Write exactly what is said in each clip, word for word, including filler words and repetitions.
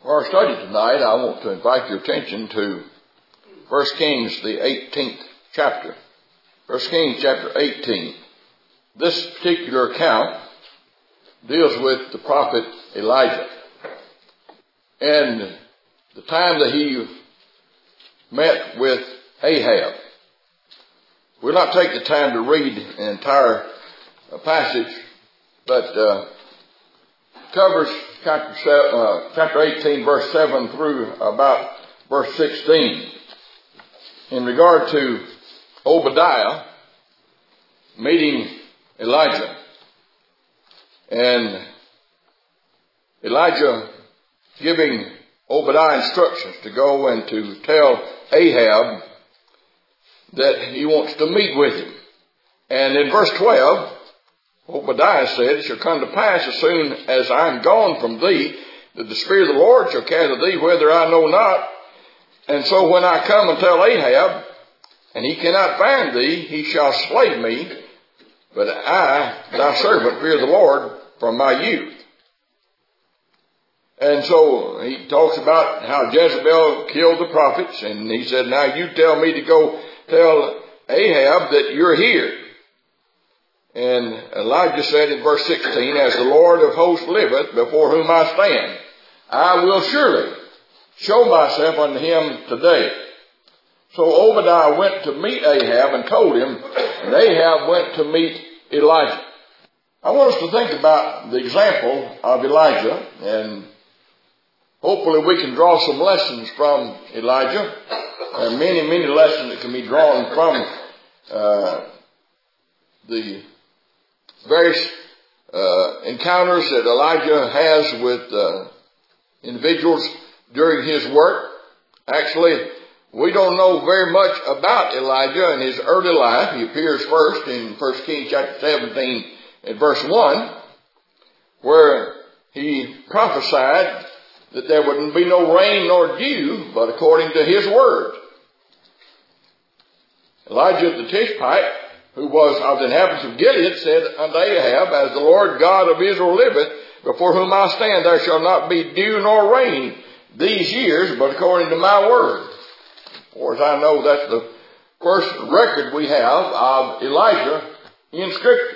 For our study tonight, I want to invite your attention to First Kings, the eighteenth chapter. First Kings chapter eighteen. This particular account deals with the prophet Elijah and the time that he met with Ahab. We'll not take the time to read an entire passage, but uh, covers chapter seven, uh, chapter eighteen, verse seven through about verse sixteen. In regard to Obadiah meeting Elijah, and Elijah giving Obadiah instructions to go and to tell Ahab that he wants to meet with him. And in verse twelve, Obadiah said, "It shall come to pass as soon as I am gone from thee, that the Spirit of the Lord shall carry thee whither I know not. And so when I come and tell Ahab, and he cannot find thee, he shall slay me. But I, thy servant, fear the Lord from my youth." And so he talks about how Jezebel killed the prophets, and he said, "Now you tell me to go tell Ahab that you're here." And Elijah said in verse sixteen, "As the Lord of hosts liveth, before whom I stand, I will surely show myself unto him today." So Obadiah went to meet Ahab and told him, and Ahab went to meet Elijah. I want us to think about the example of Elijah, and hopefully we can draw some lessons from Elijah. There are many, many lessons that can be drawn from uh, the various uh, encounters that Elijah has with uh, individuals during his work. Actually, we don't know very much about Elijah in his early life. He appears first in First Kings chapter seventeen and verse one, where he prophesied that there would be no rain nor dew, but according to his word. Elijah the Tishbite, who was of the inhabitants of Gilead, said unto Ahab, "As the Lord God of Israel liveth, before whom I stand, there shall not be dew nor rain these years, but according to my word." Or as I know, that's the first record we have of Elijah in Scripture.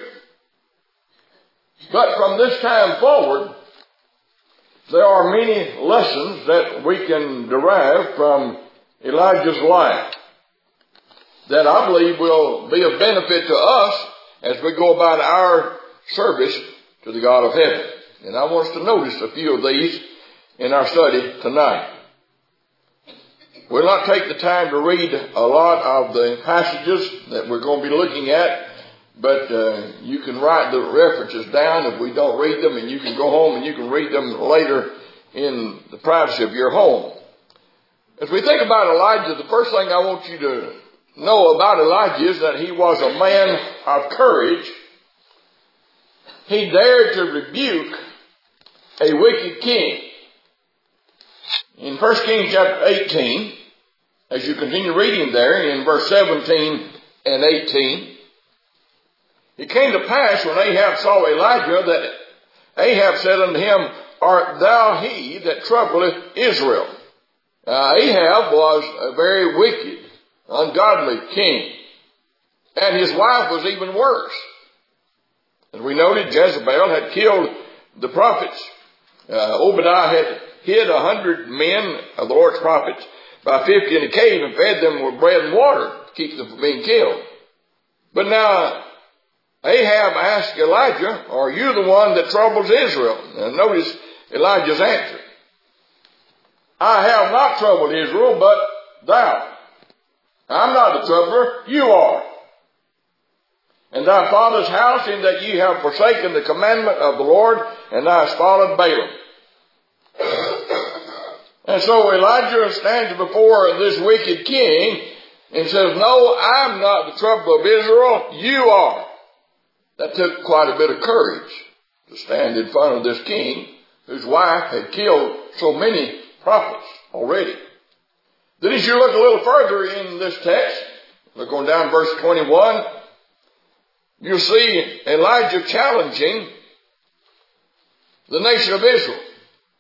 But from this time forward, there are many lessons that we can derive from Elijah's life that I believe will be of benefit to us as we go about our service to the God of heaven. And I want us to notice a few of these in our study tonight. We'll not take the time to read a lot of the passages that we're going to be looking at, but uh, you can write the references down if we don't read them, and you can go home and you can read them later in the privacy of your home. As we think about Elijah, the first thing I want you to know about Elijah is that he was a man of courage. He dared to rebuke a wicked king. In First Kings chapter eighteen, as you continue reading there in verse seventeen and eighteen, it came to pass when Ahab saw Elijah that Ahab said unto him, "Art thou he that troubleth Israel?" Uh, Ahab was a very wicked, ungodly king. And his wife was even worse. As we noted, Jezebel had killed the prophets. Uh, Obadiah had hid a hundred men of the Lord's prophets by fifty in a cave and fed them with bread and water to keep them from being killed. But now Ahab asked Elijah, "Are you the one that troubles Israel?" And notice Elijah's answer. "I have not troubled Israel, but thou. I'm not the troubler, you are. And thy father's house, in that ye have forsaken the commandment of the Lord, and thou hast followed Balaam." And so Elijah stands before this wicked king and says, "No, I'm not the trouble of Israel, you are." That took quite a bit of courage to stand in front of this king whose wife had killed so many prophets already. Then as you look a little further in this text, look on down verse twenty-one, you'll see Elijah challenging the nation of Israel.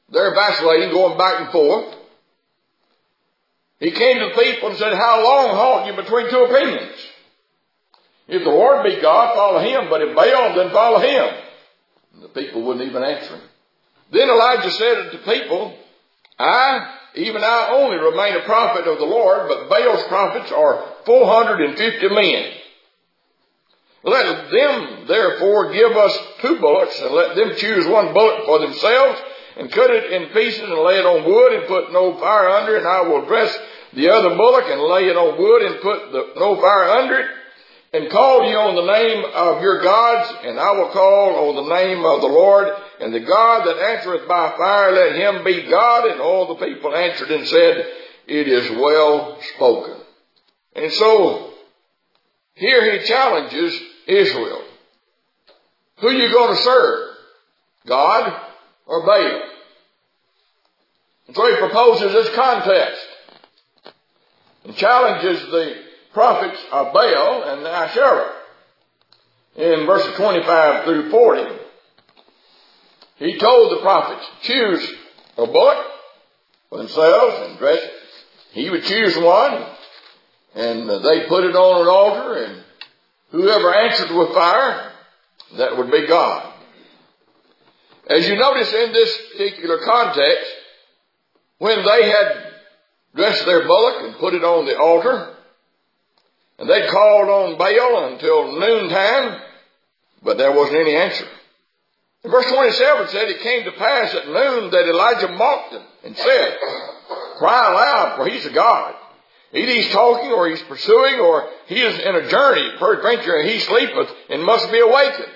They're vacillating, going back and forth. He came to the people and said, how long halt you between two opinions? If the Lord be God, follow him, but if Baal, then follow him. And the people wouldn't even answer him. Then Elijah said to the people, I, even I only remain a prophet of the Lord, but Baal's prophets are four hundred fifty men. Let them therefore give us two bullocks, and let them choose one bullock for themselves, and cut it in pieces and lay it on wood, and put no fire under it, and I will dress the other bullock and lay it on wood, and put the, no fire under it, and call ye on the name of your gods, and I will call on the name of the Lord, and the God that answereth by fire, let him be God. And all the people answered and said, it is well spoken. And so, here he challenges Israel. Who are you going to serve? God or Baal? And so he proposes this contest and challenges the prophets of Baal and Asherah. In verses twenty-five through forty, he told the prophets, choose a bullock for themselves and dress it. He would choose one, and they put it on an altar, and whoever answered with fire, that would be God. As you notice in this particular context, when they had dressed their bullock and put it on the altar, and they called on Baal until noontime, but there wasn't any answer. In verse twenty-seven said, it came to pass at noon that Elijah mocked them and said, cry aloud, for he's a God. Either he's talking, or he's pursuing, or he is in a journey, peradventure, and he sleepeth and must be awakened.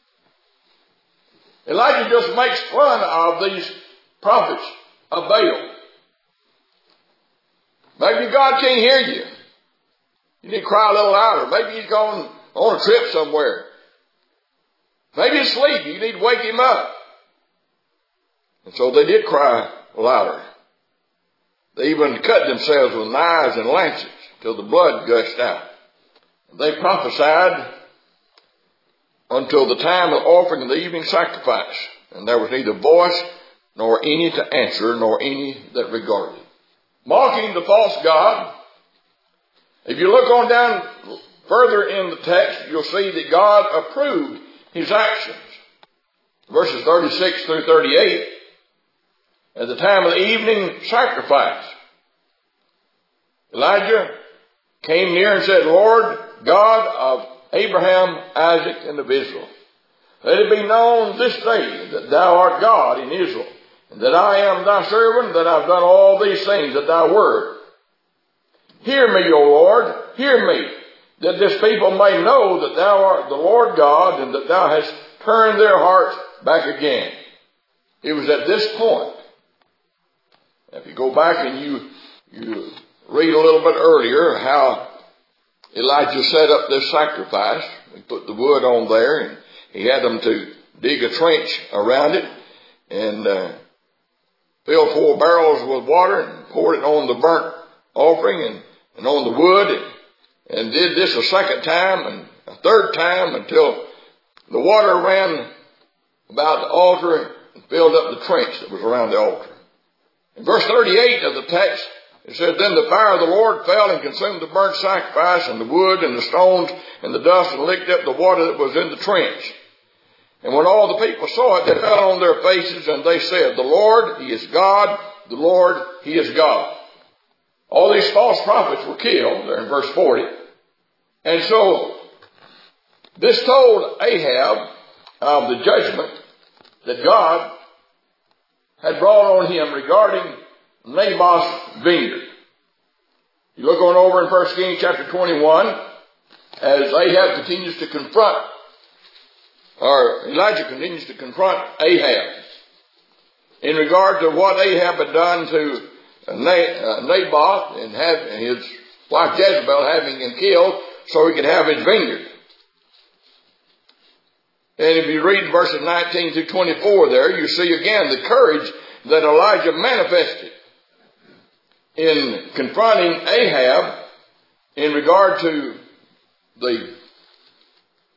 Elijah just makes fun of these prophets of Baal. Maybe God can't hear you. You need to cry a little louder. Maybe he's going on a trip somewhere. Maybe he's asleep. You need to wake him up. And so they did cry louder. They even cut themselves with knives and lances till the blood gushed out. They prophesied until the time of offering of the evening sacrifice. And there was neither voice nor any to answer, nor any that regarded. Mocking the false god. If you look on down further in the text, you'll see that God approved his actions. Verses thirty-six through thirty-eight. At the time of the evening sacrifice, Elijah came near and said, Lord God of Abraham, Isaac, and of Israel, let it be known this day that thou art God in Israel, and that I am thy servant, that I have done all these things at thy word. Hear me, O Lord, hear me, that this people may know that thou art the Lord God, and that thou hast turned their hearts back again. It was at this point. If you go back and you, you read a little bit earlier how Elijah set up this sacrifice. He put the wood on there, and he had them to dig a trench around it, and uh, fill four barrels with water and poured it on the burnt offering and, and on the wood, and, and did this a second time and a third time until the water ran about the altar and filled up the trench that was around the altar. In verse thirty-eight of the text, it says, then the fire of the Lord fell and consumed the burnt sacrifice and the wood and the stones and the dust, and licked up the water that was in the trench. And when all the people saw it, they fell on their faces, and they said, the Lord, he is God. The Lord, he is God. All these false prophets were killed there in verse forty. And so this told Ahab of the judgment that God had brought on him regarding Naboth's vineyard. You look on over in First Kings chapter twenty-one, as Ahab continues to confront, or Elijah continues to confront Ahab in regard to what Ahab had done to Naboth and have his wife Jezebel having him killed so he could have his vineyard. And if you read verses nineteen through twenty-four there, you see again the courage that Elijah manifested in confronting Ahab in regard to the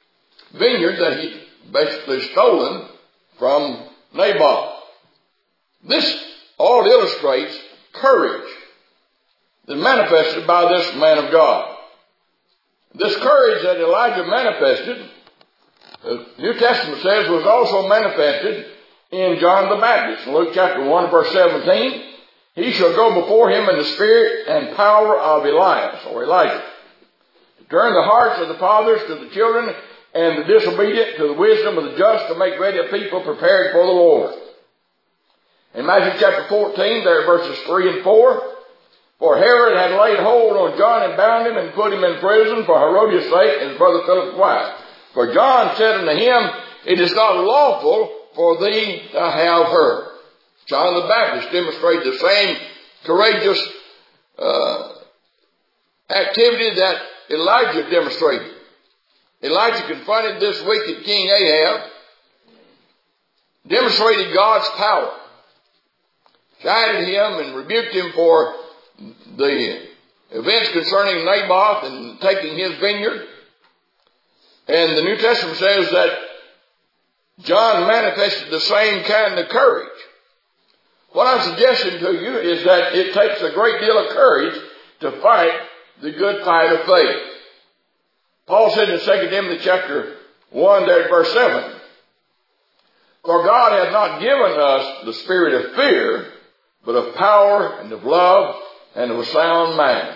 vineyard that he basically stolen from Naboth. This all illustrates courage that manifested by this man of God. This courage that Elijah manifested, the New Testament says, was also manifested in John the Baptist. In Luke chapter one, verse seventeen, he shall go before him in the spirit and power of Elias, or Elijah, to turn the hearts of the fathers to the children, and the disobedient to the wisdom of the just, to make ready a people prepared for the Lord. In Matthew chapter fourteen, there verses three and four, for Herod had laid hold on John and bound him and put him in prison for Herodias' sake and his brother Philip's wife. For John said unto him, it is not lawful for thee to have her. John the Baptist demonstrated the same courageous uh, activity that Elijah demonstrated. Elijah confronted this wicked King Ahab, demonstrated God's power, chided him and rebuked him for the events concerning Naboth and taking his vineyard. And the New Testament says that John manifested the same kind of courage. What I'm suggesting to you is that it takes a great deal of courage to fight the good fight of faith. Paul said in Second Timothy chapter one, there at verse seven, for God hath not given us the spirit of fear, but of power and of love and of a sound mind.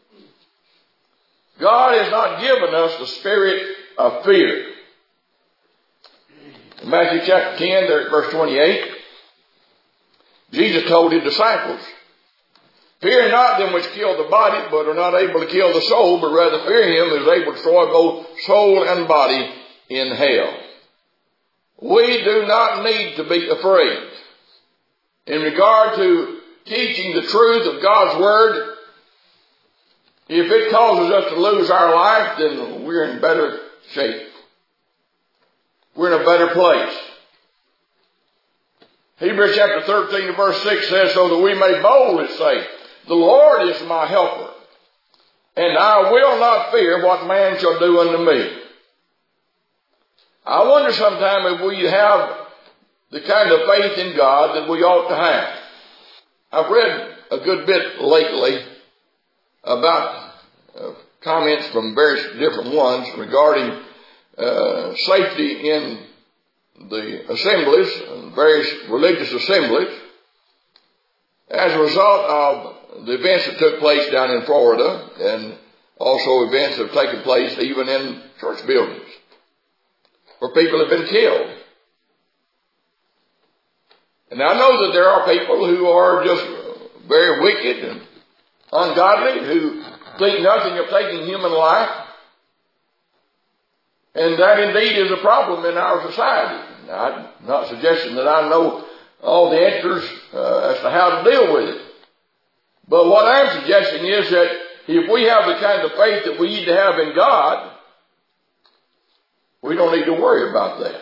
God has not given us the spirit of fear. In Matthew chapter ten, there at verse twenty-eight, Jesus told his disciples, fear not them which kill the body, but are not able to kill the soul, but rather fear him who is able to destroy both soul and body in hell. We do not need to be afraid. In regard to teaching the truth of God's Word, if it causes us to lose our life, then we're in better shape. We're in a better place. Hebrews chapter thirteen verse six says, so that we may boldly say, the Lord is my helper, and I will not fear what man shall do unto me. I wonder sometime if we have the kind of faith in God that we ought to have. I've read a good bit lately about uh, comments from various different ones regarding uh, safety in the assemblies, various religious assemblies, as a result of the events that took place down in Florida, and also events that have taken place even in church buildings, where people have been killed. And I know that there are people who are just very wicked and ungodly, who think nothing of taking human life. And that indeed is a problem in our society. Now, I'm not suggesting that I know all the answers uh, as to how to deal with it. But what I'm suggesting is that if we have the kind of faith that we need to have in God, we don't need to worry about that.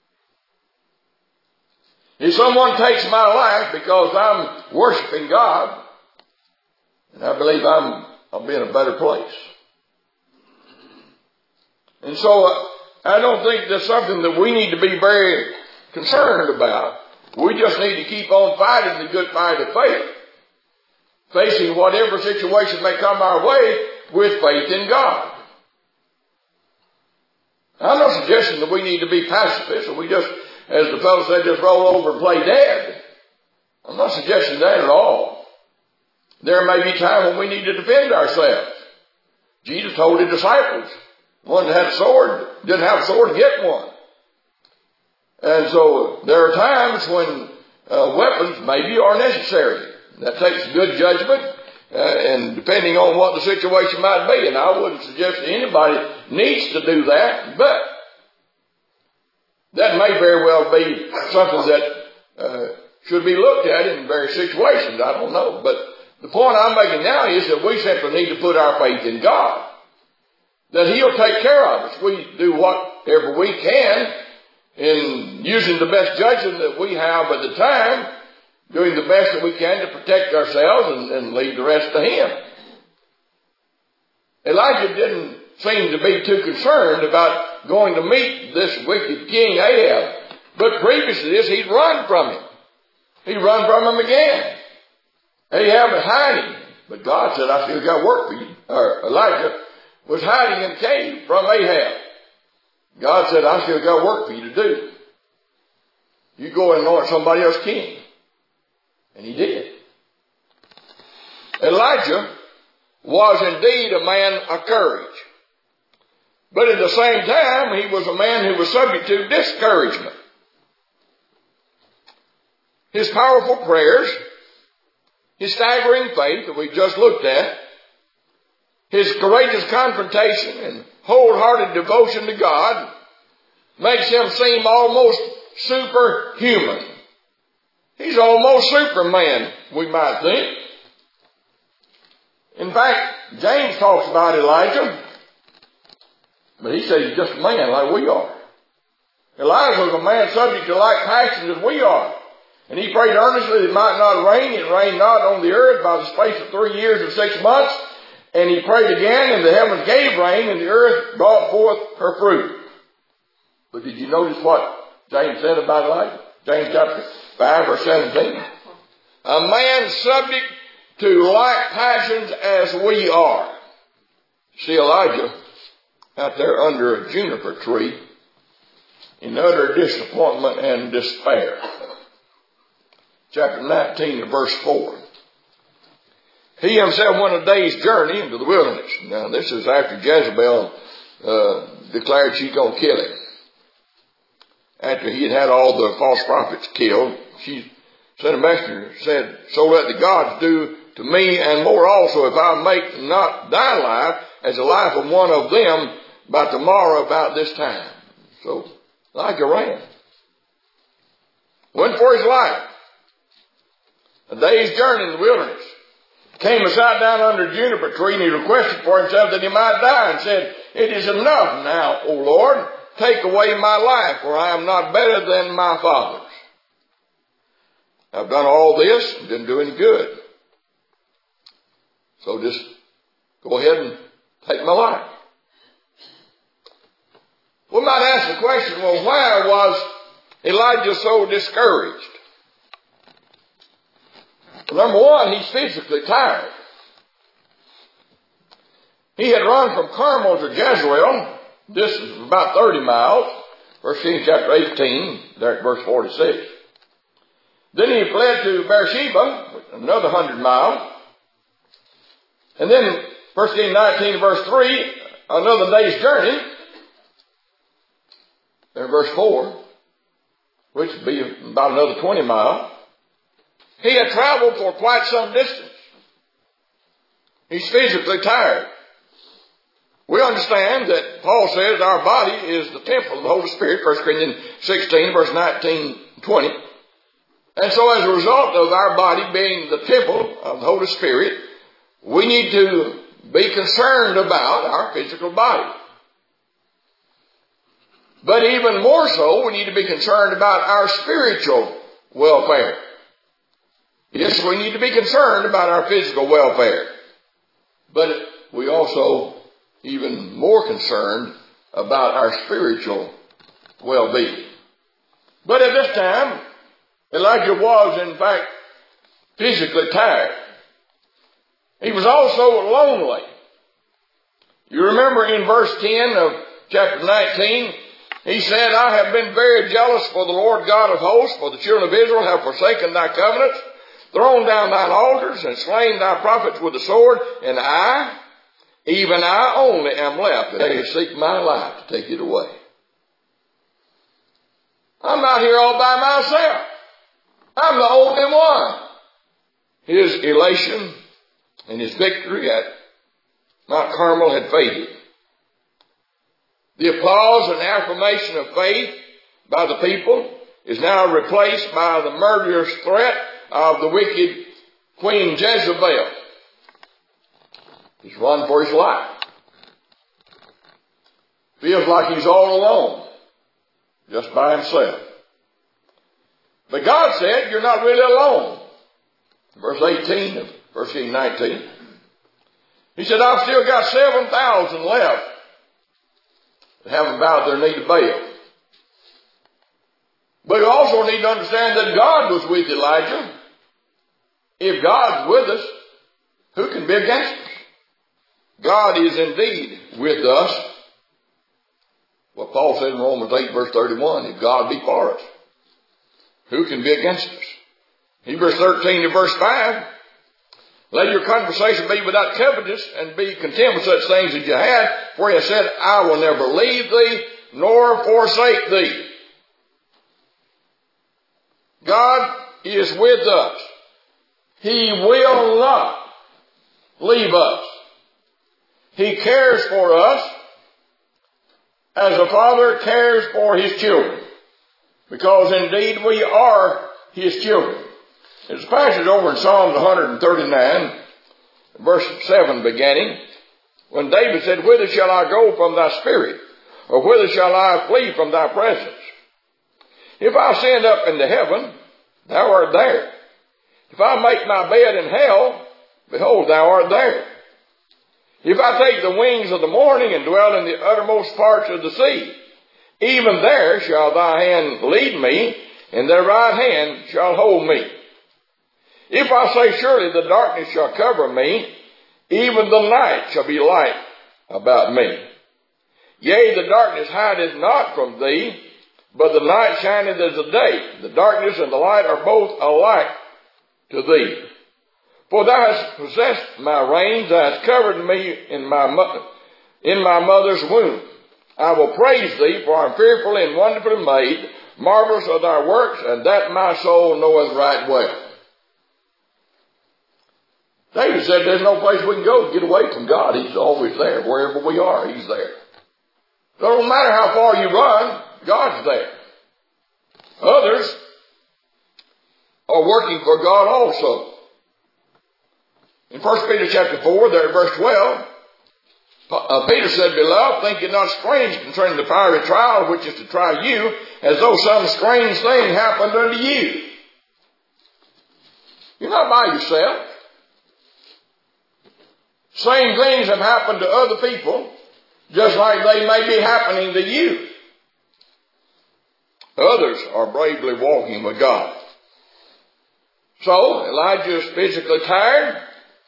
If someone takes my life because I'm worshiping God, and I believe I'm, I'll be in a better place. And so uh, I don't think that's something that we need to be very concerned about. We just need to keep on fighting the good fight of faith, facing whatever situation may come our way with faith in God. I'm not suggesting that we need to be pacifists, or we just, as the fellow said, just roll over and play dead. I'm not suggesting that at all. There may be time when we need to defend ourselves. Jesus told his disciples, one that had a sword, didn't have a sword, get one. And so there are times when uh, weapons maybe are necessary. That takes good judgment, uh, and depending on what the situation might be. And I wouldn't suggest that anybody needs to do that, but that may very well be something that uh, should be looked at in various situations. I don't know. But the point I'm making now is that we simply need to put our faith in God, that He'll take care of us. We do whatever we can in using the best judgment that we have at the time, doing the best that we can to protect ourselves, and, and leave the rest to Him. Elijah didn't seem to be too concerned about going to meet this wicked king Ahab. But previous to this, he'd run from him. He run from him again. Ahab was hiding. But God said, I still got work for you. Or Elijah was hiding in a cave from Ahab. God said, I still got work for you to do. You go and anoint somebody else king. And he did. Elijah was indeed a man of courage. But at the same time, he was a man who was subject to discouragement. His powerful prayers, his staggering faith that we just looked at, his courageous confrontation and wholehearted devotion to God makes him seem almost superhuman. He's almost Superman, we might think. In fact, James talks about Elijah, but he says he's just a man like we are. Elijah was a man subject to like passions as we are. And he prayed earnestly that it might not rain. It rained not on the earth by the space of three years and six months. And he prayed again, and the heavens gave rain, and the earth brought forth her fruit. But did you notice what James said about Elijah? James chapter five, verse seventeen. A man subject to like passions as we are. See Elijah out there under a juniper tree in utter disappointment and despair. Chapter nineteen, verse four. He himself went a day's journey into the wilderness. Now, this is after Jezebel uh, declared she's going to kill him. After he had had all the false prophets killed, she sent a messenger and said, so let the gods do to me and more also if I make not thy life as the life of one of them by tomorrow about this time. So, Elijah ran. Went for his life. A day's journey in the wilderness. Came and sat down under a juniper tree, and he requested for himself that he might die, and said, it is enough now, O Lord, take away my life, for I am not better than my fathers. I've done all this and didn't do any good. So just go ahead and take my life. We might ask the question, well, why was Elijah so discouraged? Number one, he's physically tired. He had run from Carmel to Jezreel. This is about thirty miles. First Kings chapter eighteen, there at verse forty-six. Then he fled to Beersheba, another hundred miles. And then First Kings nineteen, verse three, another day's journey. There verse four, which would be about another twenty miles. He had traveled for quite some distance. He's physically tired. We understand that Paul says our body is the temple of the Holy Spirit, First Corinthians sixteen, verse nineteen, twenty. And so as a result of our body being the temple of the Holy Spirit, we need to be concerned about our physical body. But even more so, we need to be concerned about our spiritual welfare. Yes, we need to be concerned about our physical welfare. But we also even more concerned about our spiritual well-being. But at this time, Elijah was in fact physically tired. He was also lonely. You remember in verse ten of chapter nineteen, he said, I have been very jealous for the Lord God of hosts, for the children of Israel have forsaken thy covenants, thrown down thine altars, and slain thy prophets with the sword, and I, even I only am left, and they seek my life to take it away. I'm not here all by myself. I'm the only one. His elation and his victory at Mount Carmel had faded. The applause and affirmation of faith by the people is now replaced by the murderous threat of the wicked Queen Jezebel. He's run for his life. Feels like he's all alone, just by himself. But God said, you're not really alone. Verse eighteen of First Kings nineteen. He said, I've still got seven thousand left that haven't bowed their knee to Baal. But you also need to understand that God was with Elijah. If God's with us, who can be against us? God is indeed with us. What Paul said in Romans eight verse thirty-one, if God be for us, who can be against us? Hebrews thirteen and verse five, let your conversation be without covetousness, and be content with such things as you had, for he has said, I will never leave thee, nor forsake thee. God is with us. He will not leave us. He cares for us as a father cares for his children, because indeed we are his children. There's a passage over in Psalms one thirty-nine, verse seven beginning, when David said, whither shall I go from thy spirit? Or whither shall I flee from thy presence? If I ascend up into heaven, thou art there. If I make my bed in hell, behold, thou art there. If I take the wings of the morning and dwell in the uttermost parts of the sea, even there shall thy hand lead me, and thy right hand shall hold me. If I say, surely the darkness shall cover me, even the night shall be light about me. Yea, the darkness hideth not from thee, but the night shineth as the day. The darkness and the light are both alike to thee. For thou hast possessed my reins, thou hast covered me in my, mo- in my mother's womb. I will praise thee, for I am fearfully and wonderfully made. Marvelous are thy works, and that my soul knoweth right well. David said there's no place we can go to get away from God. He's always there. Wherever we are, he's there. So it don't matter how far you run, God's there. Others are working for God also. In First Peter chapter four, there at verse twelve, uh, Peter said, Beloved, think it not strange concerning the fiery trial which is to try you, as though some strange thing happened unto you. You're not by yourself. Same things have happened to other people, just like they may be happening to you. Others are bravely walking with God. So, Elijah is physically tired.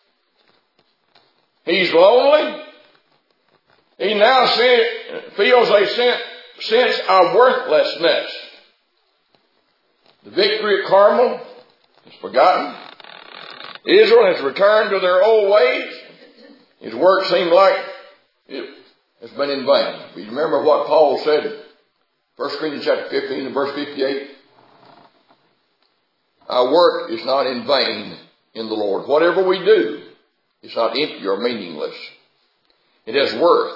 He's lonely. He now feels a sense of worthlessness. The victory at Carmel is forgotten. Israel has returned to their old ways. His work seemed like it has been in vain. You remember what Paul said in First Corinthians chapter fifteen and verse fifty-eight? Our work is not in vain in the Lord. Whatever we do, it's not empty or meaningless. It has worth.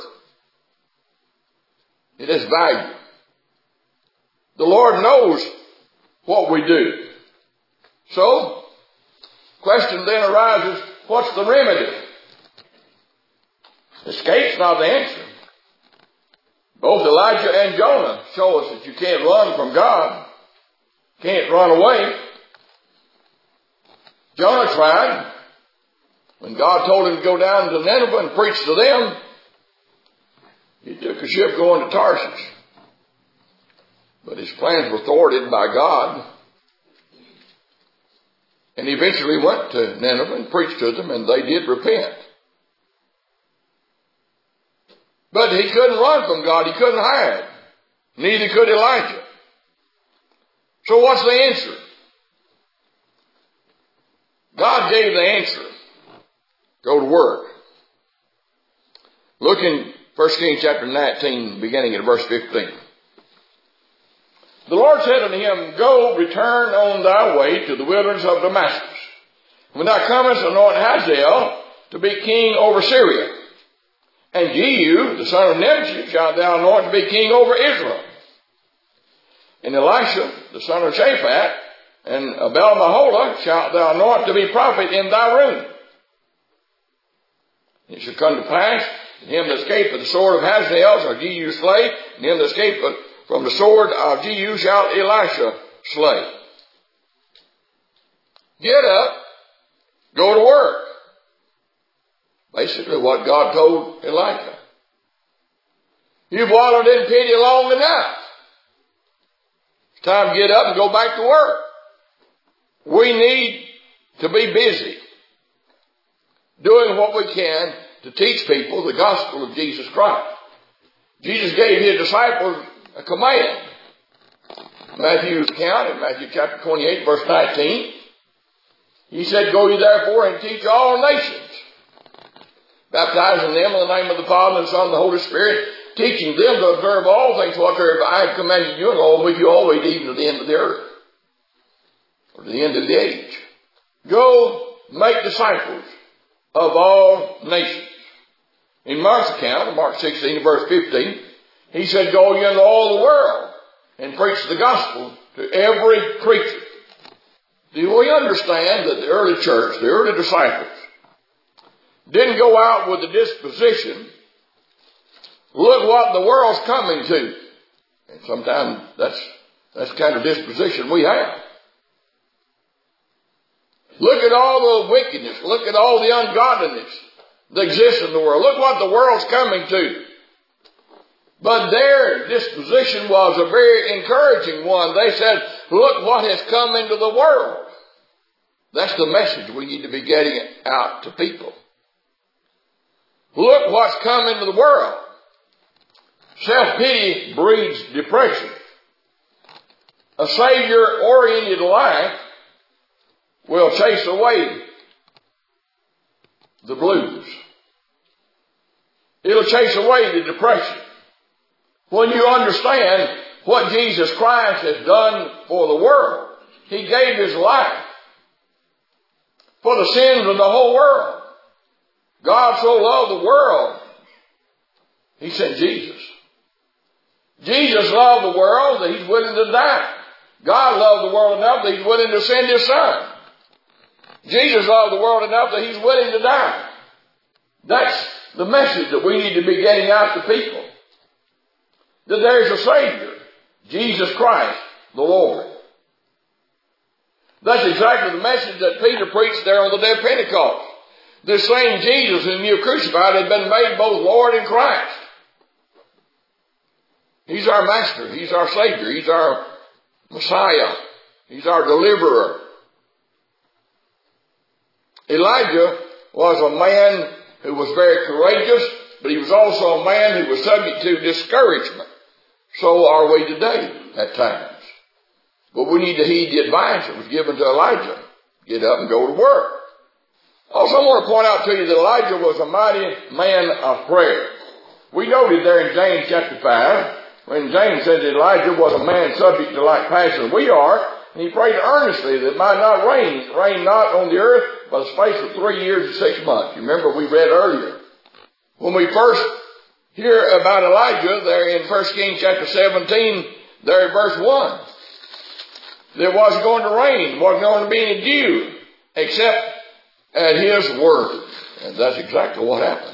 It has value. The Lord knows what we do. So, question then arises, what's the remedy? Escape's not the answer. Both Elijah and Jonah show us that you can't run from God. Can't run away. Jonah tried. When God told him to go down to Nineveh and preach to them, he took a ship going to Tarshish. But his plans were thwarted by God. And he eventually went to Nineveh and preached to them, and they did repent. But he couldn't run from God. He couldn't hide. Neither could Elijah. So what's the answer? God gave the answer. Go to work. Look in First Kings chapter nineteen, beginning at verse fifteen. The Lord said unto him, Go, return on thy way to the wilderness of Damascus. When thou comest, anoint Hazael to be king over Syria. And Jehu, the son of Nimshi, shalt thou anoint to be king over Israel. And Elisha, the son of Shaphat, and Abel-Maholah shalt thou anoint to be prophet in thy room. It shall come to pass, that him that escapeth the sword of Hazael shall Jehu slay, and him that escapeth from the sword of Jehu shall Elisha slay. Get up, go to work. Basically what God told Elijah. You've wallowed in pity long enough. It's Time to get up and go back to work. We need to be busy doing what we can to teach people the gospel of Jesus Christ. Jesus gave his disciples a command. Matthew's account in Matthew chapter twenty-eight, verse nineteen. He said, "Go ye therefore and teach all nations, baptizing them in the name of the Father and the Son and the Holy Spirit, teaching them to observe all things whatsoever I have commanded you, and lo, with you always, even to the end of the earth," or to the end of the age. Go make disciples of all nations. In Mark's account, in Mark sixteen, verse fifteen, he said, "Go ye into all the world and preach the gospel to every creature." Do we understand that the early church, the early disciples, didn't go out with the disposition, look what the world's coming to? And sometimes that's, that's the kind of disposition we have. Look at all the wickedness. Look at all the ungodliness that exists in the world. Look what the world's coming to. But their disposition was a very encouraging one. They said, look what has come into the world. That's the message we need to be getting out to people. Look what's come into the world. Self-pity breeds depression. A Savior-oriented life will chase away the blues. It'll chase away the depression. When you understand what Jesus Christ has done for the world, He gave His life for the sins of the whole world. God so loved the world, He sent Jesus. Jesus loved the world that He's willing to die. God loved the world enough that He's willing to send His Son. Jesus loved the world enough that He's willing to die. That's the message that we need to be getting out to people. That there's a Savior, Jesus Christ, the Lord. That's exactly the message that Peter preached there on the day of Pentecost. This same Jesus whom you crucified had been made both Lord and Christ. He's our Master. He's our Savior. He's our Messiah. He's our Deliverer. Elijah was a man who was very courageous, but he was also a man who was subject to discouragement. So are we today at times. But we need to heed the advice that was given to Elijah. Get up and go to work. Also, I want to point out to you that Elijah was a mighty man of prayer. We noted there in James chapter five, when James said that Elijah was a man subject to like passion as we are, and he prayed earnestly that it might not rain, rain not on the earth by the space of three years and six months. You remember we read earlier. When we first hear about Elijah there in First Kings chapter seventeen, there in verse one, there wasn't going to rain, wasn't going to be any dew, except at His word. And that's exactly what happened.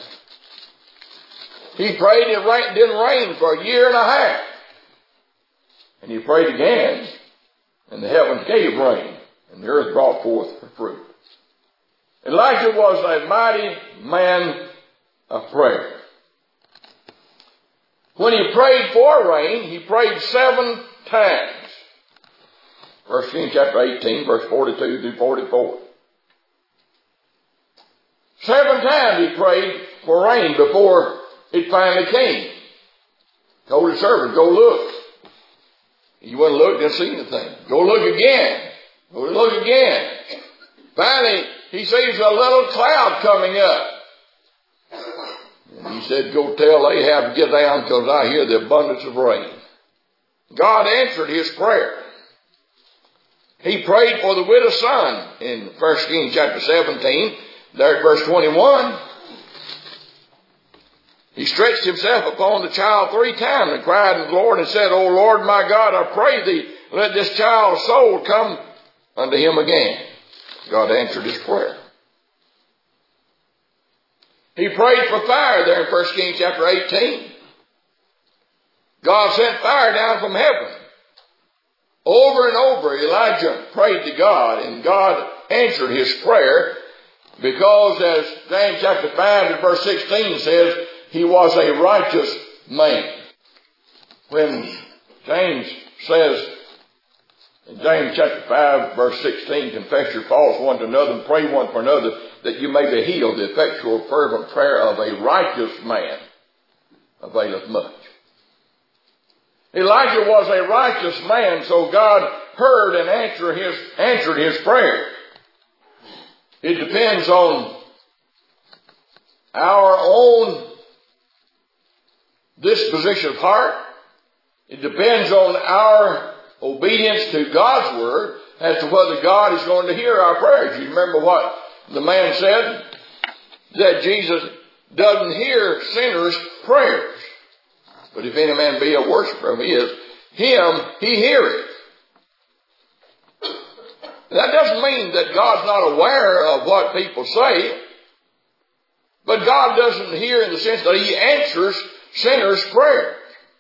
He prayed, it rain, didn't rain for a year and a half. And he prayed again, and the heavens gave rain, and the earth brought forth her fruit. Elijah was a mighty man of prayer. When he prayed for rain, he prayed seven times. First Kings chapter eighteen, verse forty-two through forty-four. Seven times he prayed for rain before it finally came. Told his servant, go look. He wouldn't look, didn't see anything. Go look again. Go look again. Finally, he sees a little cloud coming up. And he said, go tell Ahab to get down because I hear the abundance of rain. God answered his prayer. He prayed for the widow's son in First Kings chapter seventeen, there at verse twenty-one. He stretched himself upon the child three times and cried to the Lord and said, O Lord my God, I pray thee, let this child's soul come unto him again. God answered his prayer. He prayed for fire there in First Kings chapter eighteen. God sent fire down from heaven. Over and over, Elijah prayed to God, and God answered his prayer because, as James chapter five and verse sixteen says, he was a righteous man. When James says In James chapter five, verse sixteen, confess your faults one to another and pray one for another that you may be healed. The effectual fervent prayer of a righteous man availeth much. Elijah was a righteous man, so God heard and answered his, answered his prayer. It depends on our own disposition of heart. It depends on our obedience to God's word as to whether God is going to hear our prayers. You remember what the man said? That Jesus doesn't hear sinners' prayers. But if any man be a worshiper of his, him he heareth. That doesn't mean that God's not aware of what people say. But God doesn't hear in the sense that he answers sinners' prayers.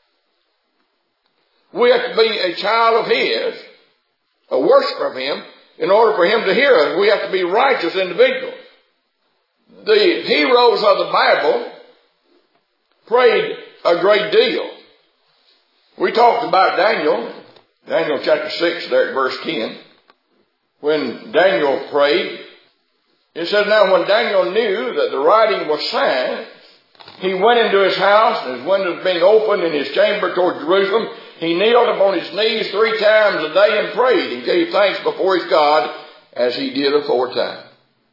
We have to be a child of his, a worshiper of him, in order for him to hear us. We have to be righteous individuals. The heroes of the Bible prayed a great deal. We talked about Daniel, Daniel chapter six, there at verse ten. When Daniel prayed, it says, now when Daniel knew that the writing was signed, he went into his house, and his windows being opened in his chamber toward Jerusalem, he kneeled upon his knees three times a day and prayed and gave thanks before his God as he did aforetime.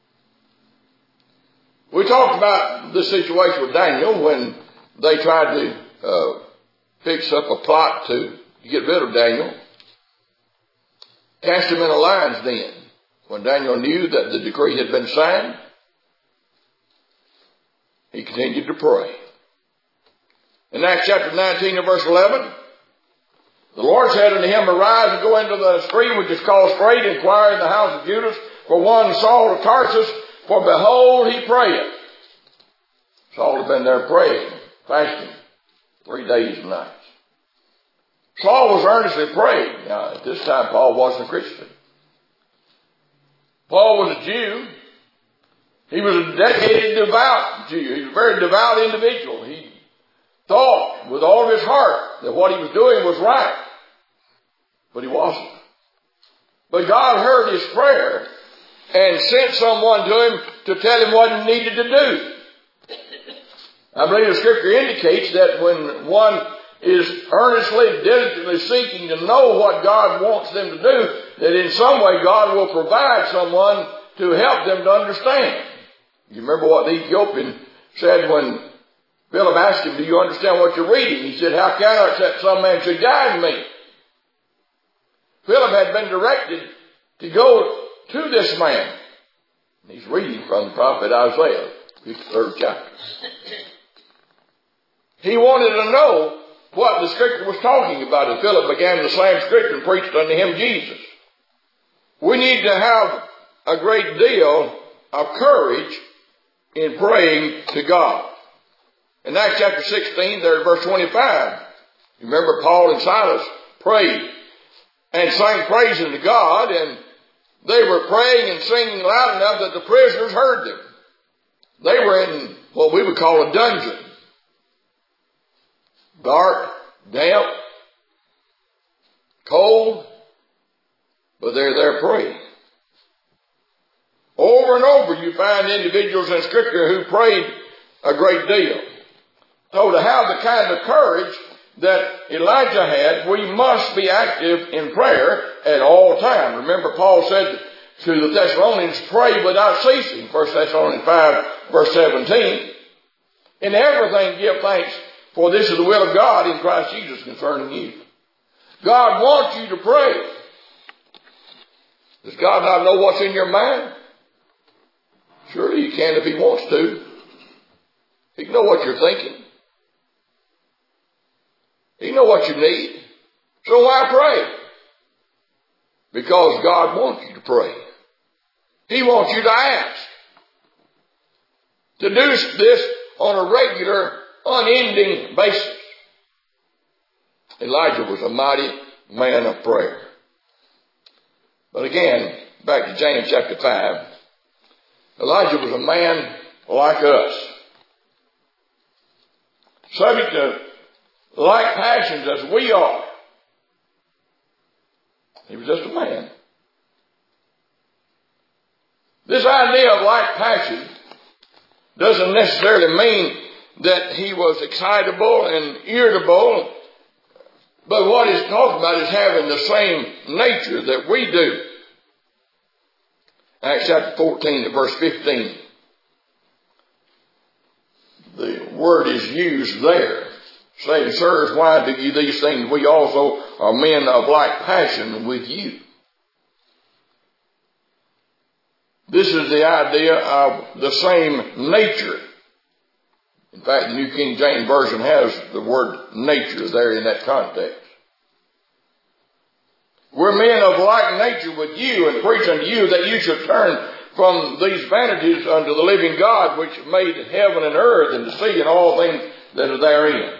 We talked about this situation with Daniel when they tried to uh, fix up a plot to get rid of Daniel. Cast him in a lion's den. When Daniel knew that the decree had been signed, he continued to pray. In Acts chapter nineteen and verse eleven, the Lord said unto him, arise and go into the street which is called Straight, inquire in the house of Judas for one Saul of Tarsus, for behold, he prayeth. Saul had been there praying, fasting, three days and nights. Saul was earnestly praying. Now, at this time, Paul wasn't a Christian. Paul was a Jew. He was a dedicated, devout Jew. He was a very devout individual. He thought with all of his heart that what he was doing was right. But he wasn't. But God heard his prayer and sent someone to him to tell him what he needed to do. I believe the scripture indicates that when one is earnestly, diligently seeking to know what God wants them to do, that in some way God will provide someone to help them to understand. You remember what the Ethiopian said when Philip asked him, do you understand what you're reading? He said, how can I except some man should guide me? Philip had been directed to go to this man. He's reading from the prophet Isaiah, fifty-third chapter. He wanted to know what the scripture was talking about, and Philip began the same scripture and preached unto him Jesus. We need to have a great deal of courage in praying to God. In Acts chapter sixteen, there at verse twenty-five, you remember Paul and Silas prayed and sang praise unto God, and they were praying and singing loud enough that the prisoners heard them. They were in what we would call a dungeon. Dark, damp, cold, but they're there praying. Over and over you find individuals in Scripture who prayed a great deal. So to have the kind of courage that Elijah had, we must be active in prayer at all times. Remember, Paul said to the Thessalonians, pray without ceasing. First Thessalonians five, verse seventeen. In everything give thanks, for this is the will of God in Christ Jesus concerning you. God wants you to pray. Does God not know what's in your mind? Surely He can if He wants to. He can know what you're thinking. He knows what you need. So why pray? Because God wants you to pray. He wants you to ask. To do this on a regular, unending basis. Elijah was a mighty man of prayer. But again, back to James chapter five. Elijah was a man like us. Subject to like passions as we are. He was just a man. This idea of like passion doesn't necessarily mean that he was excitable and irritable, but what he's talking about is having the same nature that we do. Acts chapter fourteen at verse fifteen. The word is used there, saying, Sirs, why do you these things? We also are men of like passion with you. This is the idea of the same nature. In fact, the New King James Version has the word nature there in that context. We're men of like nature with you, and preach unto you that you should turn from these vanities unto the living God, which made heaven and earth and the sea and all things that are therein.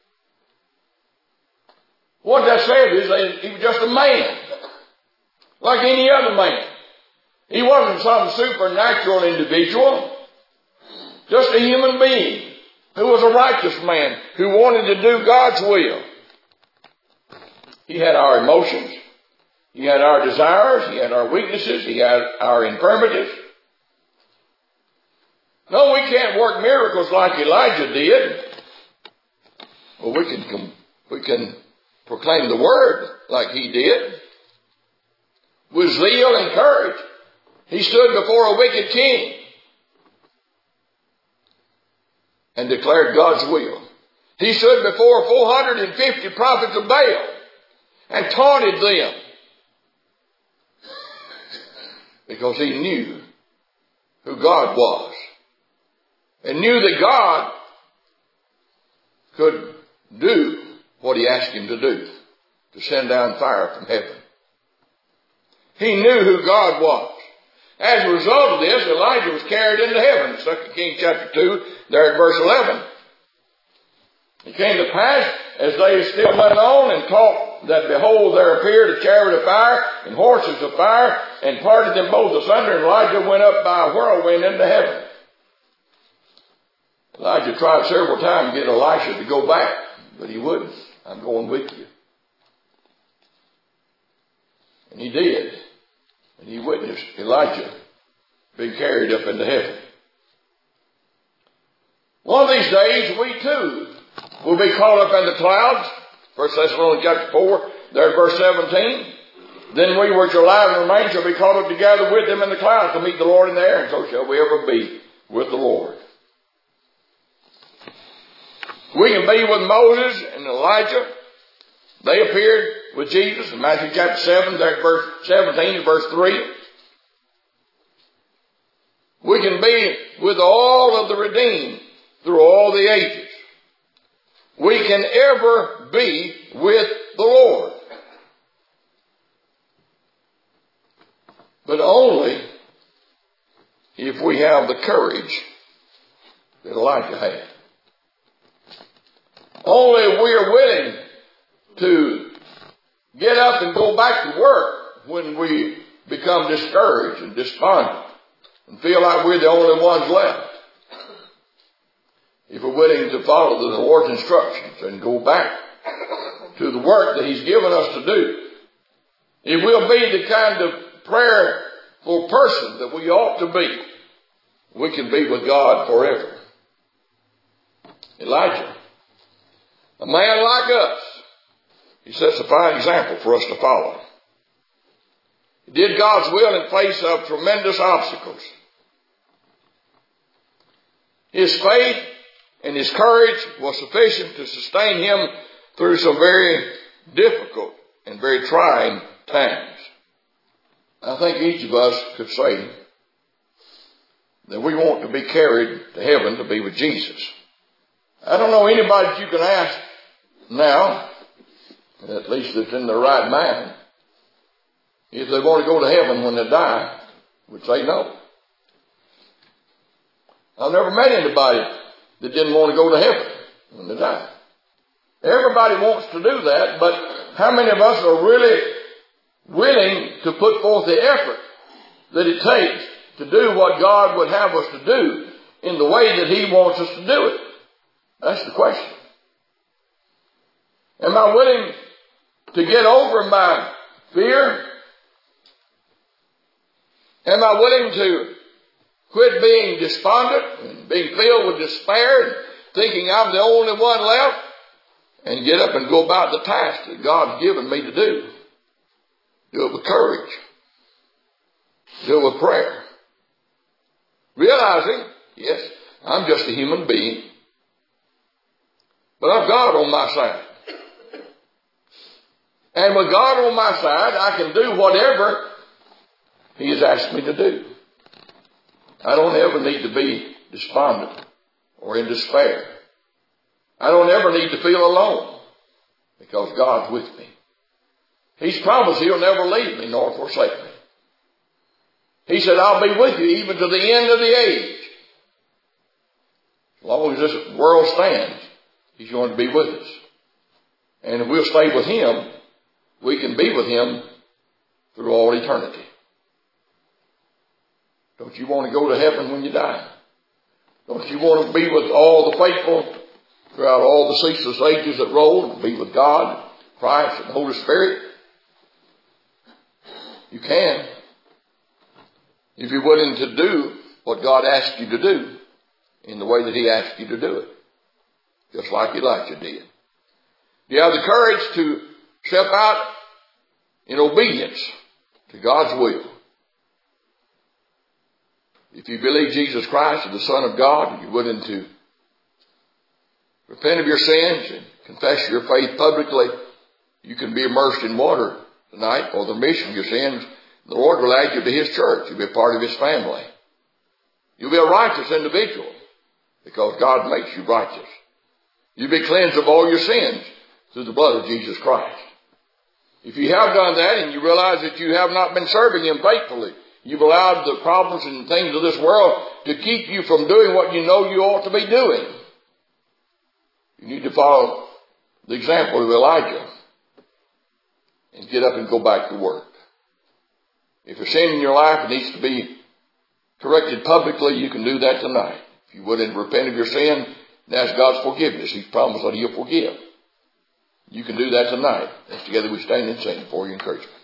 What that said is that he was just a man, like any other man. He wasn't some supernatural individual, just a human being who was a righteous man who wanted to do God's will. He had our emotions. He had our desires. He had our weaknesses. He had our infirmities. No, we can't work miracles like Elijah did. Well, we can, we can proclaim the word like he did. With zeal and courage, he stood before a wicked king and declared God's will. He stood before four hundred fifty prophets of Baal and taunted them because he knew who God was and knew that God could do what he asked him to do, to send down fire from heaven. He knew who God was. As a result of this, Elijah was carried into heaven. Second Kings chapter two, there at verse eleven. It came to pass, as they still went on and taught, that behold, there appeared a chariot of fire and horses of fire, and parted them both asunder, and Elijah went up by a whirlwind into heaven. Elijah tried several times to get Elisha to go back, but he wouldn't. I'm going with you. And he did. And he witnessed Elijah being carried up into heaven. One of these days, we too will be caught up in the clouds. First Thessalonians chapter four, there at verse seventeen. Then we which are alive and remain shall be caught up together with them in the clouds to meet the Lord in the air, and so shall we ever be with the Lord. We can be with Moses and Elijah. They appeared with Jesus in Matthew chapter seven, there at verse seventeen and verse three. We can be with all of the redeemed through all the ages. We can ever be with the Lord. But only if we have the courage that Elijah had. Only if we are willing to get up and go back to work when we become discouraged and despondent and feel like we're the only ones left. If we're willing to follow the Lord's instructions and go back to the work that he's given us to do, if we'll be the kind of prayerful person that we ought to be, we can be with God forever. Elijah, a man like us, he sets a fine example for us to follow. He did God's will in face of tremendous obstacles. His faith and his courage was sufficient to sustain him through some very difficult and very trying times. I think each of us could say that we want to be carried to heaven to be with Jesus. I don't know anybody that you can ask now, at least that's in their right mind, if they want to go to heaven when they die, would say no. I've never met anybody that didn't want to go to heaven when they die. Everybody wants to do that, but how many of us are really willing to put forth the effort that it takes to do what God would have us to do in the way that he wants us to do it? That's the question. Am I willing to get over my fear? Am I willing to quit being despondent and being filled with despair and thinking I'm the only one left, and get up and go about the task that God's given me to do? Do it with courage. Do it with prayer. Realizing, yes, I'm just a human being, but I've God on my side. And with God on my side, I can do whatever He has asked me to do. I don't ever need to be despondent or in despair. I don't ever need to feel alone because God's with me. He's promised He'll never leave me nor forsake me. He said, I'll be with you even to the end of the age. As long as this world stands, He's going to be with us. And if we'll stay with Him, we can be with Him through all eternity. Don't you want to go to heaven when you die? Don't you want to be with all the faithful throughout all the ceaseless ages that roll, and be with God, Christ, and the Holy Spirit? You can, if you're willing to do what God asks you to do in the way that He asked you to do it, just like Elijah did. You have the courage to step out in obedience to God's will. If you believe Jesus Christ is the Son of God, and you're willing to repent of your sins and confess your faith publicly, you can be immersed in water tonight for the remission of your sins. The Lord will add you to His church. You'll be a part of His family. You'll be a righteous individual because God makes you righteous. You'll be cleansed of all your sins through the blood of Jesus Christ. If you have done that and you realize that you have not been serving Him faithfully, you've allowed the problems and things of this world to keep you from doing what you know you ought to be doing, you need to follow the example of Elijah and get up and go back to work. If there's sin in your life that needs to be corrected publicly, you can do that tonight. If you wouldn't repent of your sin and ask God's forgiveness, He's promised that He'll forgive. You can do that tonight. As together we stand and sing for your encouragement.